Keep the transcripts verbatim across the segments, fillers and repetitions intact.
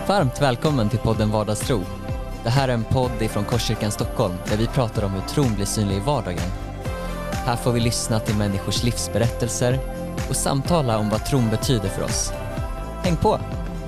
Varmt välkommen till podden Vardagstro. Det här är en podd ifrån Korskyrkan Stockholm där vi pratar om hur tron blir synlig i vardagen. Här får vi lyssna till människors livsberättelser och samtala om vad tron betyder för oss. Häng på!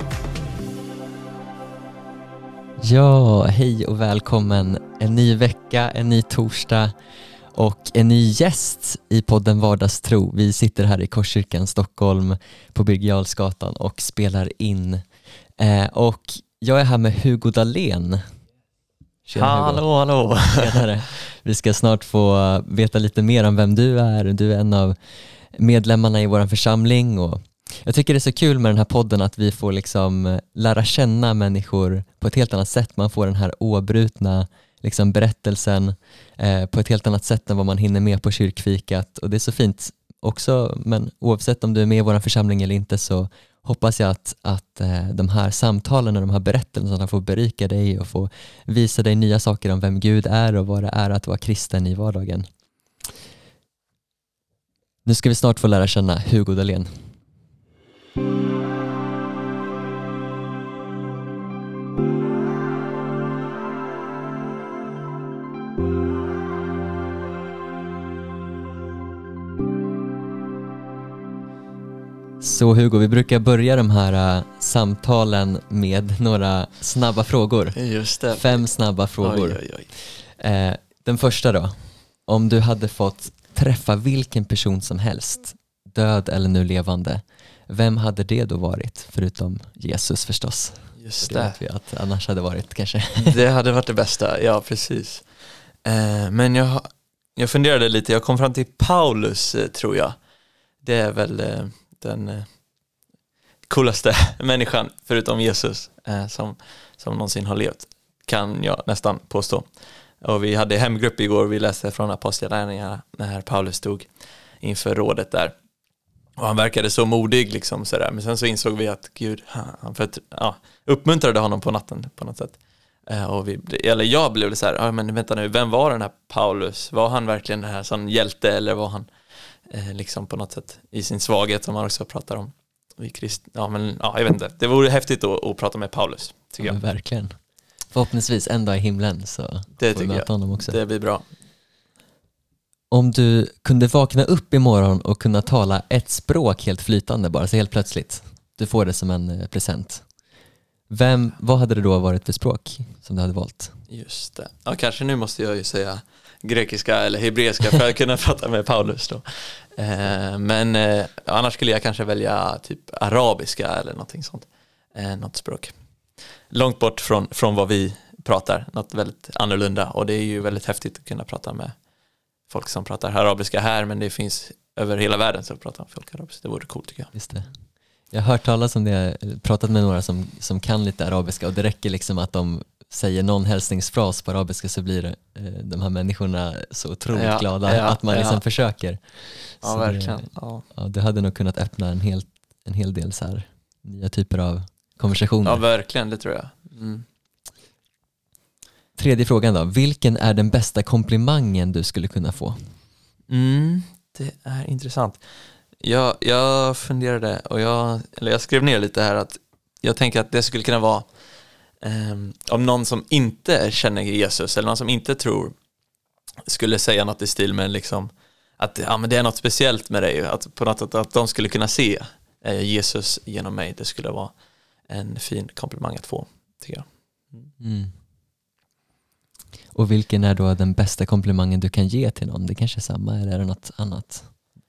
Ja, hej och välkommen. En ny vecka, en ny torsdag och en ny gäst i podden Vardagstro. Vi sitter här i Korskyrkan Stockholm på Birger Jarlsgatan och spelar in. Eh, och jag är här med Hugo Dahlén. Tjena, hallå, Hugo. hallå. Tjenare. Vi ska snart få veta lite mer om vem du är. Du är en av medlemmarna i vår församling och jag tycker det är så kul med den här podden att vi får liksom lära känna människor på ett helt annat sätt. Man får den här obrutna liksom berättelsen eh, på ett helt annat sätt än vad man hinner med på kyrkfikat. Och det är så fint också, men oavsett om du är med i vår församling eller inte så hoppas jag att, att eh, de här samtalen och de här berättelserna får berika dig och få visa dig nya saker om vem Gud är och vad det är att vara kristen i vardagen. Nu ska vi snart få lära känna Hugo Dahlén. Så Hugo, vi brukar börja de här uh, samtalen med några snabba frågor. Just det. Fem snabba frågor. Oj, oj, oj. Eh, den första då. Om du hade fått träffa vilken person som helst, död eller nu levande, vem hade det då varit? Förutom Jesus förstås. Just det. det. Vet vi att annars hade varit kanske. Det hade varit det bästa, ja precis. Eh, men jag, jag funderade lite, jag kom fram till Paulus eh, tror jag. Det är väl eh, den eh, coolaste människan förutom Jesus eh, som, som någonsin har levt, kan jag nästan påstå. Och vi hade hemgrupp igår, vi läste från Apostlagärningarna när Paulus stod inför rådet där. Och han verkade så modig liksom sådär. Men sen så insåg vi att Gud han för, ja, uppmuntrade honom på natten på något sätt. Eh, och vi, eller jag blev så här, ja men vänta nu, vem var den här Paulus? Var han verkligen den här sån hjälte eller var han eh, liksom på något sätt i sin svaghet som man också pratar om? Vi krist, ja men ja, jag vet inte. Det vore häftigt att, att prata med Paulus, tycker ja, jag. Verkligen. Förhoppningsvis en dag i himlen så det får vi möta honom också. Det blir bra. Om du kunde vakna upp imorgon och kunna tala ett språk helt flytande bara, så helt plötsligt, du får det som en present. Vem, vad hade det då varit för språk som du hade valt? Just det. Ja, kanske nu måste jag ju säga grekiska eller hebreiska för att kunna prata med Paulus då. Eh, men eh, annars skulle jag kanske välja typ arabiska eller någonting sånt. Eh, något språk. Långt bort från, från vad vi pratar, något väldigt annorlunda. Och det är ju väldigt häftigt att kunna prata med folk som pratar arabiska här, men det finns över hela världen som pratar om folk arabiska. Det vore coolt tycker jag. Just det. Jag har hört talas om det, pratat med några som, som kan lite arabiska och det räcker liksom att de säger någon hälsningsfras på arabiska så blir eh, de här människorna så otroligt ja, glada ja, att man liksom ja. försöker. Ja, så verkligen. Det, ja. Ja, det hade nog kunnat öppna en hel, en hel del så här nya typer av konversationer. Ja, verkligen, det tror jag. Mm. Tredje frågan då. Vilken är den bästa komplimangen du skulle kunna få? Mm, det är intressant. Jag, jag funderade och jag, eller jag skrev ner lite här att jag tänker att det skulle kunna vara um, om någon som inte känner Jesus eller någon som inte tror skulle säga något i stil med liksom att ja, men det är något speciellt med dig, att på något sätt att de skulle kunna se eh, Jesus genom mig. Det skulle vara en fin komplimang att få, tycker jag. Mm. Och vilken är då den bästa komplimangen du kan ge till någon? Det kanske är samma eller är det något annat?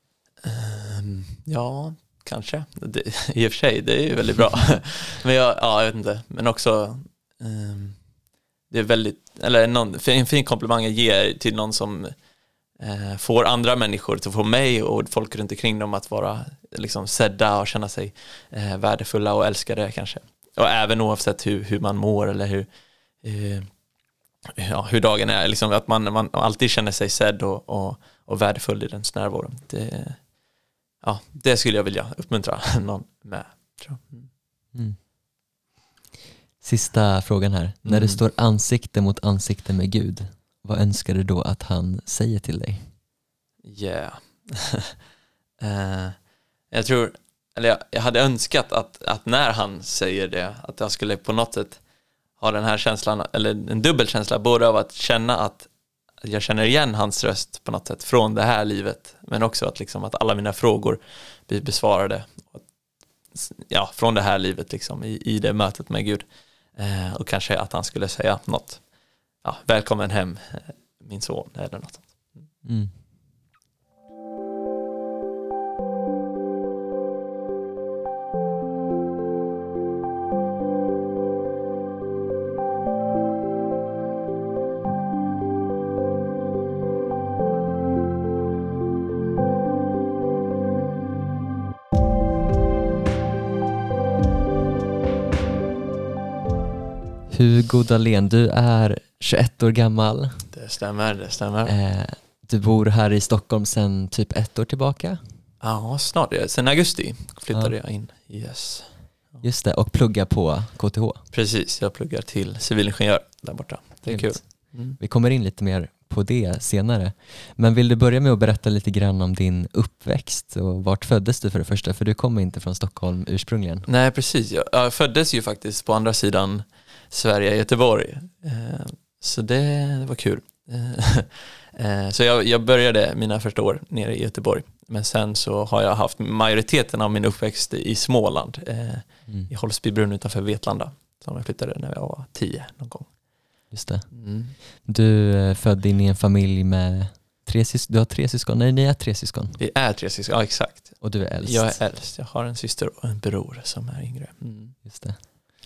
Um, ja, kanske. Det, i och för sig, det är ju väldigt bra. Men jag, ja, jag vet inte. Men också um, det är väldigt, eller någon, en fin komplimang jag ger till någon som uh, får andra människor, till få mig och folk runt omkring dem att vara liksom sedda och känna sig uh, värdefulla och älskade kanske. Och även oavsett hur, hur man mår eller hur uh, ja, hur dagen är, liksom att man, man alltid känner sig sedd och, och, och värdefull i dens närvaro. Det, ja, det skulle jag vilja uppmuntra någon med, tror jag. Mm. Sista frågan här. Mm. När du står ansikte mot ansikte med Gud, vad önskar du då att han säger till dig? Yeah. uh, jag tror eller jag, jag hade önskat att, att när han säger det, att jag skulle på något sätt ha den här känslan, eller en dubbelkänsla, både av att känna att jag känner igen hans röst på något sätt från det här livet, men också att, liksom, att alla mina frågor blir besvarade, ja, från det här livet liksom, i, i det mötet med Gud. Eh, och kanske att han skulle säga något, ja, välkommen hem min son, eller något sånt. Mm. Hugo Dahlén, du är tjugoett år gammal. Det stämmer, det stämmer. Eh, du bor här i Stockholm sedan typ ett år tillbaka. Ja, snart. Sen augusti flyttade ja. jag in. Yes. Just det, och pluggar på K T H. Precis, jag pluggar till civilingenjör där borta. Det är kul. Mm. Vi kommer in lite mer på det senare. Men vill du börja med att berätta lite grann om din uppväxt och vart föddes du för det första? För du kommer inte från Stockholm ursprungligen. Nej, precis. Jag, jag föddes ju faktiskt på andra sidan Sverige, Göteborg. Eh, så det, det var kul. Eh, så jag, jag började mina första år nere i Göteborg. Men sen så har jag haft majoriteten av min uppväxt i Småland. Eh, mm. I Holsbybrunn utanför Vetlanda. Som jag flyttade när jag var tio någon gång. Just det. Mm. Du är född in i en familj med tre syskon. Du har tre syskon? Nej, ni är tre syskon. Vi är tre syskon, ja exakt. Och du är äldst? Jag är äldst. Jag har en syster och en bror som är yngre. Mm. Just det.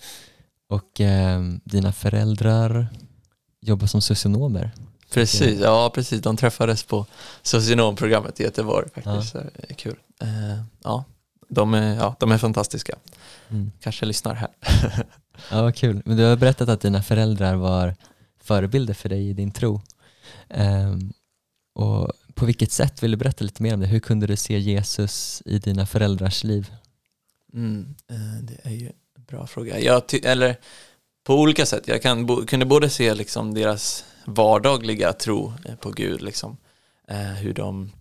Och eh, dina föräldrar jobbar som socionomer? Precis, ja precis. De träffades på socionomprogrammet i Göteborg faktiskt. Ja. Det är kul. Uh, ja, de är, ja, de är fantastiska. Mm. Kanske lyssnar här. Ja, vad kul. Men du har berättat att dina föräldrar var förebilder för dig i din tro. Um, och på vilket sätt, vill du berätta lite mer om det? Hur kunde du se Jesus i dina föräldrars liv? Mm, uh, det är ju en bra fråga. Jag ty- eller på olika sätt. Jag kan bo- kunde både se liksom deras vardagliga tro på Gud, liksom. Eh, hur de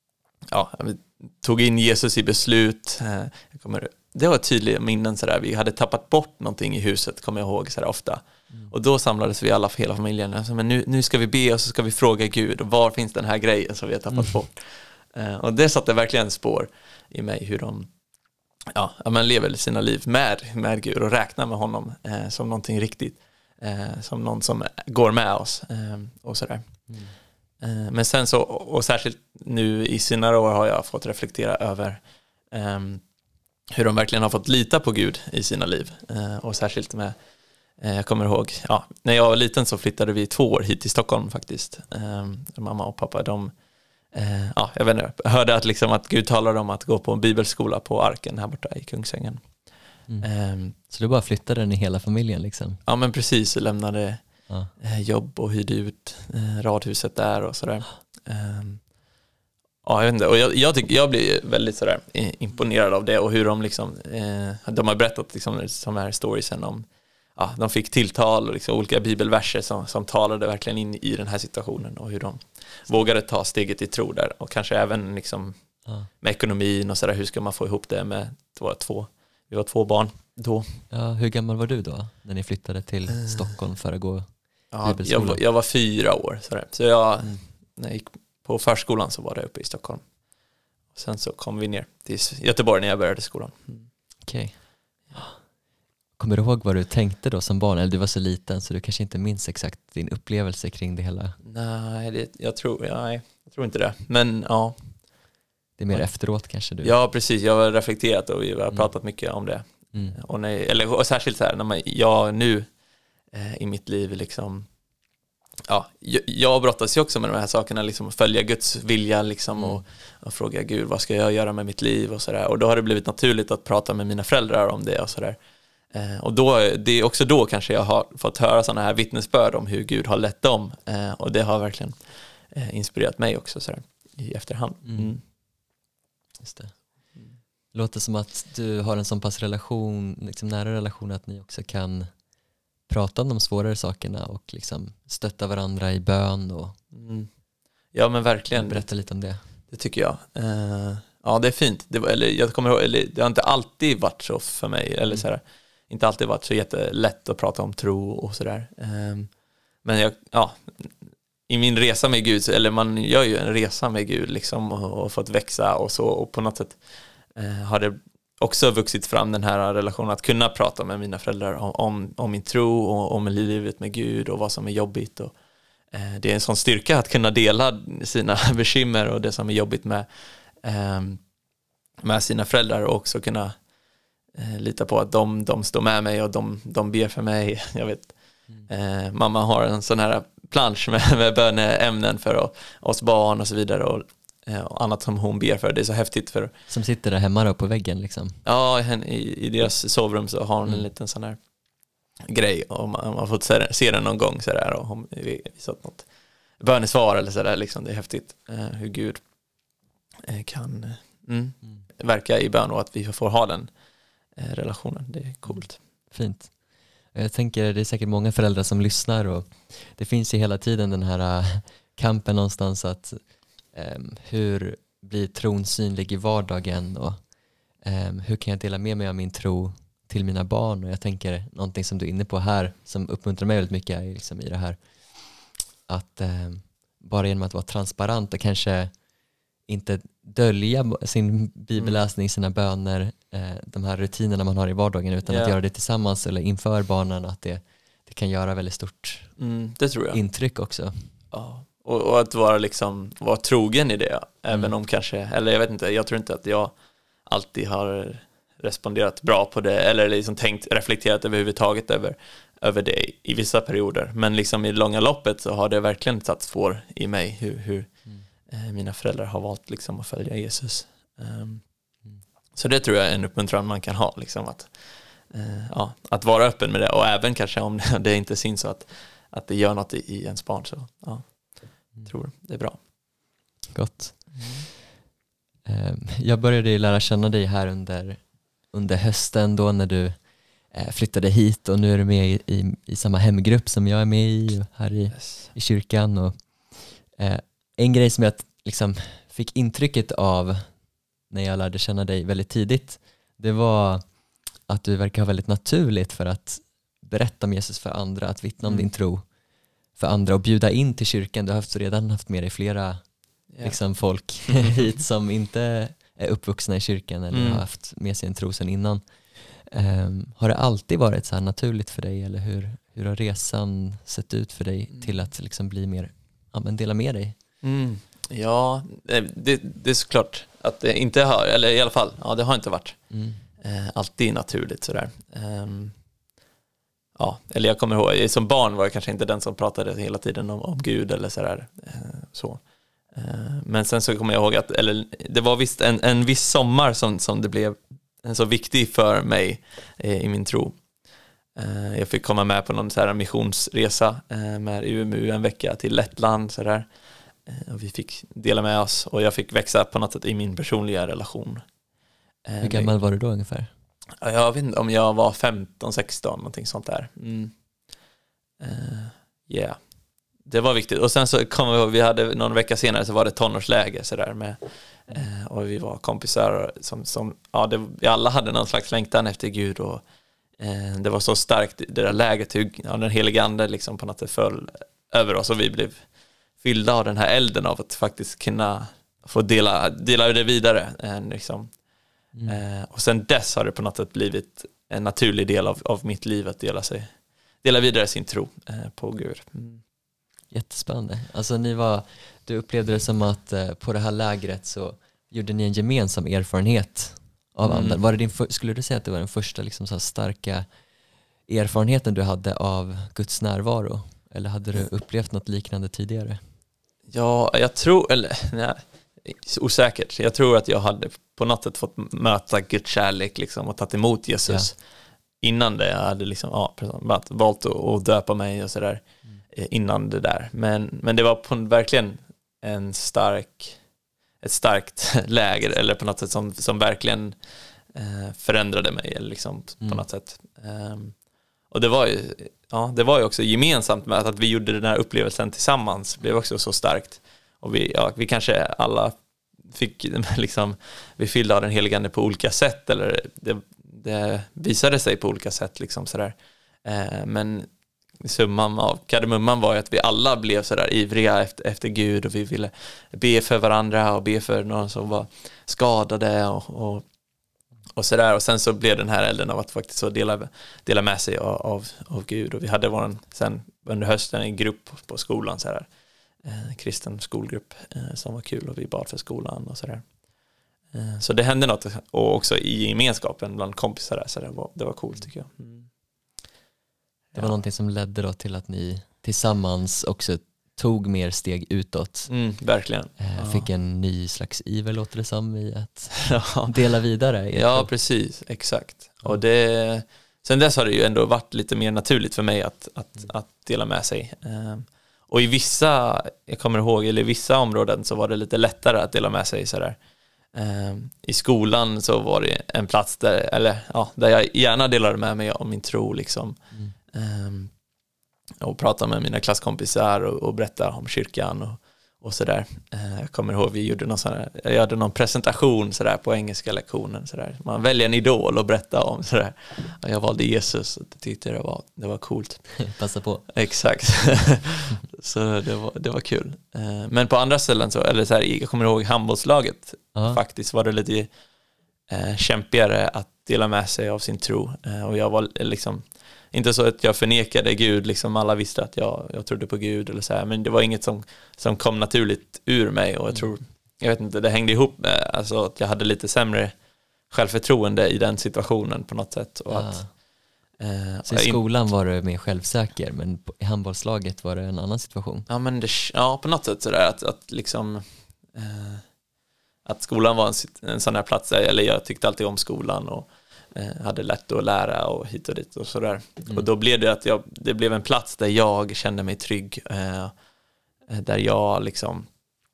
ja, tog in Jesus i beslut. Eh, jag kommer, det var tydliga minnen sådär. Vi hade tappat bort någonting i huset, kommer jag ihåg sådär ofta. Mm. Och då samlades vi alla, hela familjen. Alltså, men nu, nu ska vi be och så ska vi fråga Gud. Och var finns den här grejen som vi har tappat mm. bort? Eh, och det satte verkligen spår i mig hur de ja, man lever sina liv med, med Gud och räknar med honom eh, som någonting riktigt. Eh, som någon som går med oss eh, och sådär. Mm. Eh, men sen så, och särskilt nu i senare år har jag fått reflektera över eh, hur de verkligen har fått lita på Gud i sina liv. Eh, och särskilt med, eh, jag kommer ihåg, ja, när jag var liten så flyttade vi två år hit till Stockholm faktiskt. Eh, mamma och pappa, de, eh, ja, jag vet inte, hörde att, liksom, att Gud talade om att gå på en bibelskola på Arken här borta i Kungsängen. Mm. Um, så du bara flyttade den i hela familjen liksom? Ja, men precis, jag lämnade ja. eh, jobb och hyrde ut eh, radhuset där och sådär. Um, ja, jag vet inte, och jag, jag, tycker, jag blir väldigt sådär imponerad av det och hur de liksom, eh, de har berättat liksom, som här storiesen om, ja, de fick tilltal och liksom, olika bibelverser som, som talade verkligen in i den här situationen och hur de vågade ta steget i tro där och kanske även liksom, ja. med ekonomin och sådär, hur ska man få ihop det med två, två vi var två barn då. Ja, hur gammal var du då när ni flyttade till uh, Stockholm för att gå ja, jag, var, jag var fyra år. Sådär. Så jag, mm. när jag gick på förskolan så var det uppe i Stockholm. Och sen så kom vi ner till Göteborg när jag började skolan. Mm. Okej. Okay. Kommer du ihåg vad du tänkte då som barn? Eller du var så liten så du kanske inte minns exakt din upplevelse kring det hela. Nej, det, jag, tror, ja, nej jag tror inte det. Men ja. Det är mer efteråt kanske du... Ja, precis. Jag har reflekterat och vi har mm. pratat mycket om det. Mm. Och, när, eller, och särskilt så här, när man, jag nu eh, i mitt liv liksom... Ja, jag, jag brottas ju också med de här sakerna, liksom följa Guds vilja liksom, mm. och, och fråga Gud, vad ska jag göra med mitt liv och sådär. Och då har det blivit naturligt att prata med mina föräldrar om det och sådär. Eh, och då, det är också då kanske jag har fått höra sådana här vittnesbörd om hur Gud har lett dem. Eh, och det har verkligen eh, inspirerat mig också sådär, i efterhand. Mm. Mm. Just det. Låter som att du har en sån pass relation, liksom nära relation, att ni också kan prata om de svårare sakerna och liksom stötta varandra i bön och mm. ja, men verkligen berätta lite om det. Det tycker jag. Eh, Ja, det är fint. Det var, eller, jag kommer ihåg, eller, det har inte alltid varit så för mig. Eller mm. så här, inte alltid varit så jättelätt att prata om tro och sådär. Um, men jag, ja, i min resa med Gud, eller man gör ju en resa med Gud liksom, och, och fått växa och så. Och på något sätt uh, har det också vuxit fram den här relationen att kunna prata med mina föräldrar om, om, om min tro och om livet med Gud och vad som är jobbigt. Och, uh, det är en sån styrka att kunna dela sina bekymmer och det som är jobbigt med med sina föräldrar och också kunna eh, lita på att de, de står med mig och de, de ber för mig. Jag vet, eh, mamma har en sån här plansch med, med böneämnen för oss barn och så vidare och, eh, och annat som hon ber för. Det är så häftigt. För som sitter där hemma då på väggen liksom? Ja, i, i deras sovrum så har hon mm. en liten sån här grej och man, man har fått se, se den någon gång så där, och hon visat något bönesvar eller sådär liksom. Det är häftigt eh, hur Gud kan mm, mm. verka i bön och att vi får ha den eh, relationen. Det är coolt. Fint. Jag tänker det är säkert många föräldrar som lyssnar och det finns ju hela tiden den här uh, kampen någonstans att um, hur blir tron synlig i vardagen och um, hur kan jag dela med mig av min tro till mina barn, och jag tänker någonting som du är inne på här som uppmuntrar mig väldigt mycket är liksom i det här att um, bara genom att vara transparent och kanske inte dölja sin bibelläsning, sina böner, eh, de här rutinerna man har i vardagen, utan yeah. att göra det tillsammans eller inför barnen, att det, det kan göra väldigt stort mm, det tror jag. intryck också. Ja. Och, och att vara liksom vara trogen i det, mm. även om kanske, eller jag vet inte, jag tror inte att jag alltid har responderat bra på det eller liksom tänkt, reflekterat överhuvudtaget över, över det i vissa perioder, men liksom i det långa loppet så har det verkligen satt spår i mig hur, hur mm. mina föräldrar har valt liksom att följa Jesus. Um, mm. Så det tror jag är en uppmuntran man kan ha, liksom att, uh, ja, att vara öppen med det, och även kanske om det, det inte syns så att, att det gör något i, i ens barn, så ja, mm. tror det är bra. Gott. Mm. Um, jag började ju lära känna dig här under, under hösten då när du uh, flyttade hit, och nu är du med i, i, i samma hemgrupp som jag är med i här i, yes. i kyrkan, och uh, en grej som jag liksom fick intrycket av när jag lärde känna dig väldigt tidigt, det var att du verkar ha väldigt naturligt för att berätta om Jesus för andra, att vittna om mm. din tro för andra och bjuda in till kyrkan. Du har haft, redan haft med dig flera yeah. liksom, folk hit som inte är uppvuxna i kyrkan eller mm. har haft med sig en tro sedan innan. Um, har det alltid varit så här naturligt för dig, eller hur, hur har resan sett ut för dig mm. till att liksom bli mer, ja, men dela med dig? Mm. Ja, det, det är såklart att det inte har, eller i alla fall, ja, det har inte varit mm. eh, alltid naturligt sådär. Um, ja, eller jag kommer ihåg, som barn var jag kanske inte den som pratade hela tiden om, om Gud eller sådär. Eh, så. Eh, men sen så kommer jag ihåg att, eller det var visst en, en viss sommar som, som det blev så viktig för mig eh, i min tro. Eh, jag fick komma med på någon så här missionsresa eh, med U M U en vecka till Lettland sådär. Och vi fick dela med oss, och jag fick växa på något sätt i min personliga relation. Hur gammal var du då ungefär? Jag vet inte om jag var femton sexton, någonting sånt där. Mm. Uh, yeah. Det var viktigt. Och sen så kom vi, vi hade någon vecka senare så var det tonårsläge så där med, uh, och vi var kompisar som, som ja, det, vi alla hade någon slags längtan efter Gud, och uh, det var så starkt det där läget, hur ja, den helige ande liksom på något sätt föll över oss, och vi blev fyllda av den här elden av att faktiskt kunna få dela, dela det vidare. Eh, liksom. mm. eh, och sen dess har det på något sätt blivit en naturlig del av, av mitt liv att dela, sig, dela vidare sin tro eh, på Gud. Mm. Jättespännande. Alltså ni var, du upplevde det som att eh, på det här lägret så gjorde ni en gemensam erfarenhet av mm. anden. Var det din för, skulle du säga att det var den första liksom, så här starka erfarenheten du hade av Guds närvaro? Eller hade du upplevt något liknande tidigare? Ja, jag tror, eller nej, osäkert. Jag tror att jag hade på något sätt fått möta Guds kärlek liksom, och tagit emot Jesus ja. innan det. Jag hade liksom, ja, valt att, att döpa mig och sådär mm. innan det där. Men, men det var på, verkligen en stark, ett starkt läger, eller på något sätt som, som verkligen eh, förändrade mig liksom, mm. på något sätt. Um, och det var ju Ja, det var ju också gemensamt med att vi gjorde den här upplevelsen tillsammans. Det blev också så starkt. Och vi, ja, vi kanske alla fick liksom, vi fyllde av den helige ande på olika sätt, eller det, det visade sig på olika sätt liksom sådär. Eh, men summan av kardemumman var ju att vi alla blev sådär ivriga efter, efter Gud, och vi ville be för varandra och be för någon som var skadade och, och, och sådär. Och sen så blev den här elden av att faktiskt så dela, dela med sig av, av, av Gud. Och vi hade våran, sen under hösten en grupp på skolan sådär, eh, kristen skolgrupp eh, som var kul, och vi bad för skolan och sådär. Eh, så det hände något, och också i gemenskapen bland kompisar där, så det var, det var coolt tycker jag. Mm. Det var ja. någonting som ledde då till att ni tillsammans också tog mer steg utåt. Mm, verkligen. Eh, ja. Fick en ny slags iver, låter det som, i att dela vidare. Ja, tror. Precis. Exakt. Mm. Och det, sen dess har det ju ändå varit lite mer naturligt för mig att, att, mm. att dela med sig. Eh, och i vissa, jag kommer ihåg, eller i vissa områden så var det lite lättare att dela med sig sådär. Eh, I skolan så var det en plats där, eller, ja, där jag gärna delade med mig om min tro liksom. Mm. Um, och prata med mina klasskompisar och, och berätta om kyrkan och, och sådär. Uh, jag kommer ihåg vi gjorde någon sån här, jag gjorde någon presentation sådär på engelska lektionen sådär. Man väljer en idol och berätta om sådär. Och jag valde Jesus, och det tyckte det var, det var coolt. Passa på. Exakt. Så det var, det var kul. Uh, men på andra ställen så, eller så här, jag kommer ihåg handbollslaget. Uh-huh. Faktiskt var det lite uh, kämpigare att dela med sig av sin tro. Uh, och jag var liksom inte så att jag förnekade Gud, liksom alla visste att jag, jag trodde på Gud eller så här, men det var inget som, som kom naturligt ur mig, och jag tror, jag vet inte, det hängde ihop med alltså, att jag hade lite sämre självförtroende i den situationen på något sätt. Och ja. att, eh, så i skolan var du mer självsäker, men i handbollslaget var det en annan situation? Ja, men det, ja på något sätt sådär att, att liksom eh, att skolan var en, en sån här plats, eller jag tyckte alltid om skolan och hade lätt att lära och hit och dit och sådär. Mm. Och då blev det att jag, det blev en plats där jag kände mig trygg, eh, där jag liksom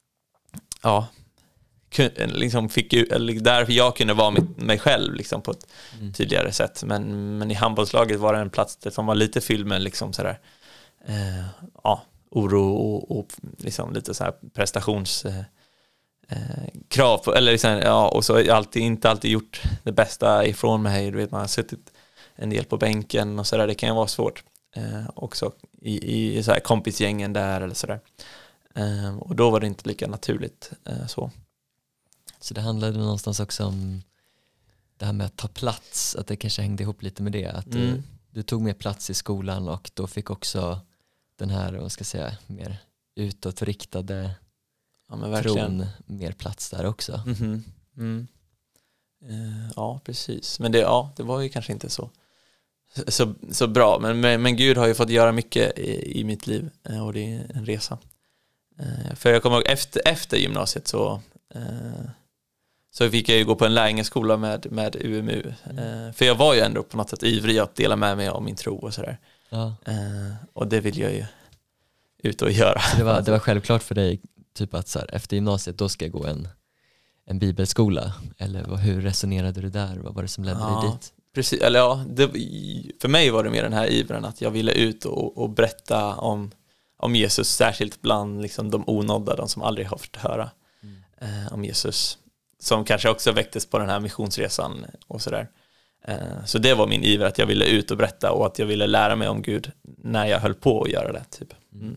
ja kunde, liksom fick eller där jag kunde vara mig, mig själv liksom på ett mm. tydligare sätt. Men, men i handbollslaget var det en plats som var lite fylld med liksom sådär eh, ja, oro och, och liksom lite så här prestations eh, Eh, krav på, eller liksom, ja, och så har jag alltid, inte alltid gjort det bästa ifrån mig. Du vet, man har suttit en del på bänken och sådär, det kan ju vara svårt eh, också i, i så här kompisgängen där eller sådär. Eh, och då var det inte lika naturligt eh, så. Så det handlade någonstans också om det här med att ta plats, att det kanske hängde ihop lite med det, att mm. du, du tog mer plats i skolan, och då fick också den här, vad ska jag säga, mer utåtriktade ja, men verkligen mer plats där också. Mm-hmm. Mm. Uh, ja, precis. Men det, ja, det var ju kanske inte så så, så bra. Men, men, men Gud har ju fått göra mycket i, i mitt liv, uh, och det är en resa. Uh, för jag kommer ihåg efter, efter gymnasiet så uh, så fick jag ju gå på en lärjungaskola med, med U M U. Uh, för jag var ju ändå på något sätt ivrig att dela med mig av min tro och sådär. Ja. Uh, och det vill jag ju ut och göra. Så det var, det var självklart för dig typ att så här, efter gymnasiet då ska jag gå en, en bibelskola, eller vad, hur resonerade du där? Vad var det som ledde ja, dig dit? Precis, eller ja, det, för mig var det mer den här ivren att jag ville ut och, och berätta om, om Jesus, särskilt bland liksom, de onådda, de som aldrig har fått höra mm. eh, om Jesus, som kanske också väcktes på den här missionsresan och sådär. Eh, så det var min iver, att jag ville ut och berätta, och att jag ville lära mig om Gud när jag höll på att göra det typ. Mm.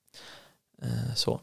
Eh, så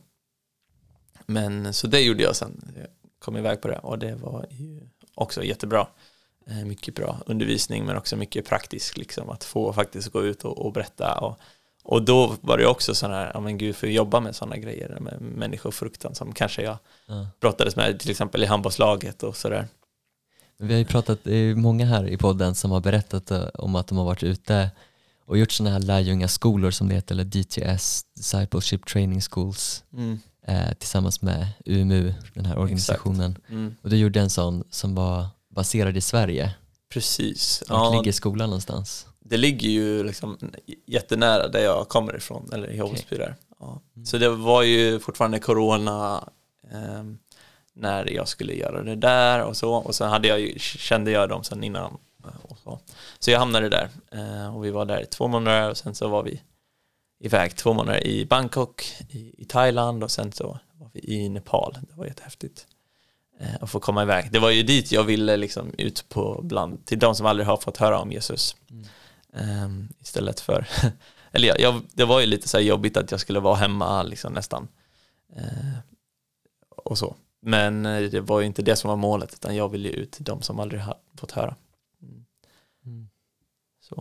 Men så det gjorde jag sen. Jag kom iväg på det, och det var ju också jättebra. Eh, mycket bra undervisning, men också mycket praktiskt liksom, att få faktiskt gå ut och, och berätta. Och, och då var det också sån här, ja men Gud, för att jobba med sådana grejer, med människofruktan som kanske jag ja. brottades med till exempel i handbollslaget och sådär. Vi har ju pratat, det är många här i podden som har berättat om att de har varit ute och gjort såna här lärjungaskolor som det heter, eller D T S, Discipleship Training Schools. Mm. Eh, tillsammans med U M U, den här organisationen. Mm. Och du gjorde en sån som var baserad i Sverige. Precis. Var ja, ligger skolan någonstans? Det ligger ju liksom jättenära där jag kommer ifrån, eller i Hållsby okay. där. Ja. Mm. Så det var ju fortfarande corona eh, när jag skulle göra det där och så. Och sen hade jag ju, kände jag dem sen innan. Och så. så jag hamnade där eh, och vi var där i två månader, och sen så var vi iväg två månader i Bangkok, i, i Thailand, och sen så var vi i Nepal. Det var jättehäftigt. eh, och få komma iväg. Det var ju dit jag ville liksom ut på bland, till de som aldrig har fått höra om Jesus. Mm. Um, istället för eller jag, jag, det var ju lite så här jobbigt att jag skulle vara hemma liksom nästan uh, och så. Men uh, det var ju inte det som var målet, utan jag ville ju ut till de som aldrig har fått höra. Mm. Mm. Så.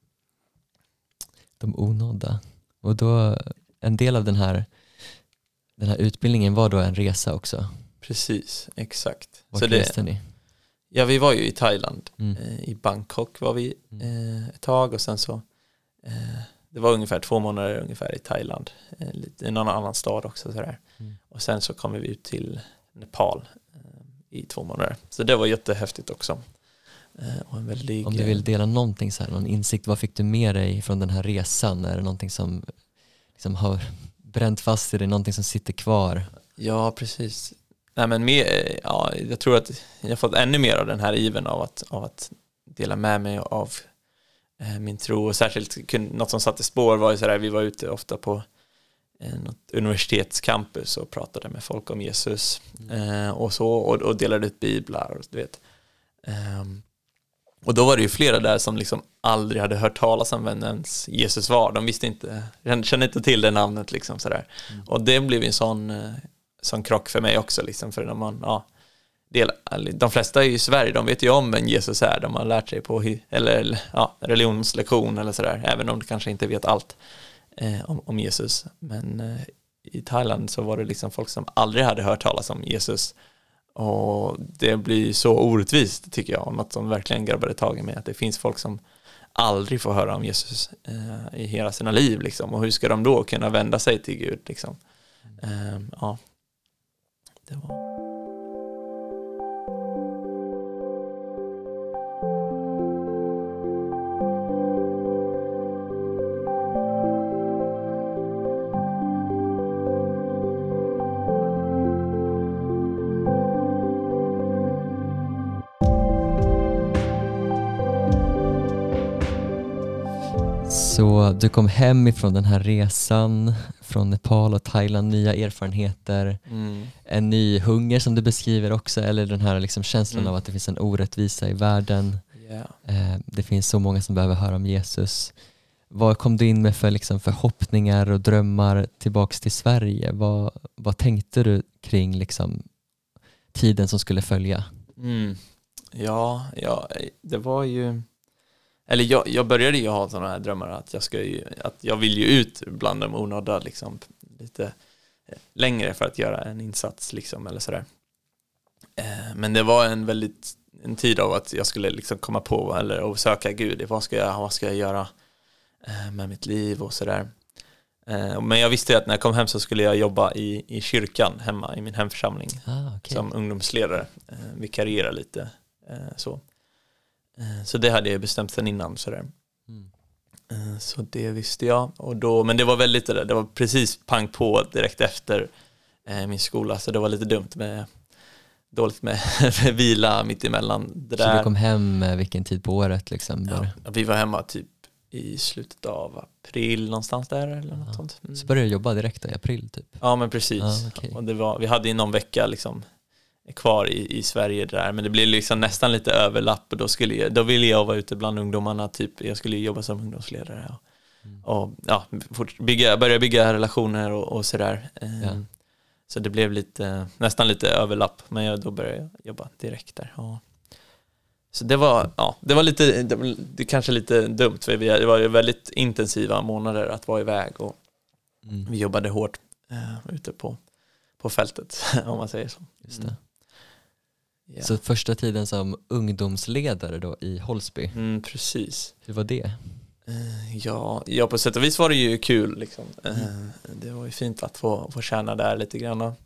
De onådda. Och då, en del av den här den här utbildningen var då en resa också. Precis, exakt. Vart så det, reste ni? Ja, vi var ju i Thailand. Mm. Eh, I Bangkok var vi eh, ett tag, och sen så eh, det var ungefär två månader ungefär i Thailand. Eh, lite, i någon annan stad också sådär. Mm. Och sen så kom vi ut till Nepal eh, i två månader. Så det var jättehäftigt också. Eh, och en väldigt, Om du vill dela någonting så här, någon insikt, vad fick du med dig från den här resan? Är det någonting som liksom har bränt fast i dig, någonting som sitter kvar? Ja, precis. Nej, men mer, ja, jag tror att jag har fått ännu mer av den här iven av att, av att dela med mig av eh, min tro. Och särskilt något som satte spår var ju sådär, vi var ute ofta på eh, något universitetscampus och pratade med folk om Jesus mm. eh, och så, och, och delade ut biblar och du vet. Eh, och då var det ju flera där som liksom aldrig hade hört talas om vem ens Jesus var. De visste inte, kände inte till det namnet liksom sådär. Mm. Och det blev en sån eh, sån krock för mig också liksom, för när man ja, del, de flesta är ju i Sverige, de vet ju om vem Jesus är, de har lärt sig på eller ja, religionslektion eller sådär, även om de kanske inte vet allt eh, om, om Jesus. Men eh, i Thailand så var det liksom folk som aldrig hade hört talas om Jesus, och det blir så orättvist tycker jag, något som verkligen grabbade tag i mig, att det finns folk som aldrig får höra om Jesus eh, i hela sina liv liksom, och hur ska de då kunna vända sig till Gud liksom? Eh, ja Det var. Så du kom hem ifrån den här resan från Nepal och Thailand, nya erfarenheter, mm. en ny hunger som du beskriver också, eller den här liksom känslan mm. av att det finns en orättvisa i världen. Yeah. Eh, det finns så många som behöver höra om Jesus. Vad kom du in med för liksom förhoppningar och drömmar tillbaks till Sverige? Vad, vad tänkte du kring liksom tiden som skulle följa? Mm. Ja, ja, det var ju... Eller jag, jag började ju ha sådana här drömmar att jag ska ju, att jag vill ju ut bland de onådda liksom lite längre för att göra en insats liksom, eller sådär. Eh, men det var en väldigt en tid av att jag skulle liksom komma på eller och söka Gud. Vad ska jag, vad ska jag göra eh, med mitt liv och sådär. Eh, men jag visste att när jag kom hem så skulle jag jobba i, i kyrkan hemma i min hemförsamling ah, okay. som ungdomsledare, eh, vikariera lite eh, så. Så det hade jag bestämt sen innan sådär. Mm. Så det visste jag. Och då, men det var väldigt det där, det var precis pang på direkt efter eh, min skola. Så det var lite dumt med dåligt med vila mitt emellan det där. Så du kom hem vilken tid på året liksom? Ja, vi var hemma typ i slutet av april någonstans där eller något ja. sånt. Mm. Så började du jobba direkt då, i april typ? Ja, men precis. Ah, okay. Och det var, vi hade ju någon vecka liksom kvar i, i Sverige där, men det blev liksom nästan lite överlapp, och då skulle jag, då ville jag vara ute bland ungdomarna typ, jag skulle jobba som ungdomsledare och, mm. och ja, fort, bygga, börja bygga relationer och, och sådär. Ja. Så det blev lite, nästan lite överlapp, men jag, då började jag jobba direkt där. Ja. Så det var, ja, det var lite, det, var, det kanske lite dumt, för vi, det var ju väldigt intensiva månader att vara iväg, och mm. vi jobbade hårt uh, ute på, på fältet, om man säger så. Just det. Yeah. Så första tiden som ungdomsledare då i Holsby. Mm, precis. Hur var det? Uh, ja, ja, på sätt och vis var det ju kul liksom. Uh, mm. Det var ju fint att få, få tjäna där lite grann. Uh,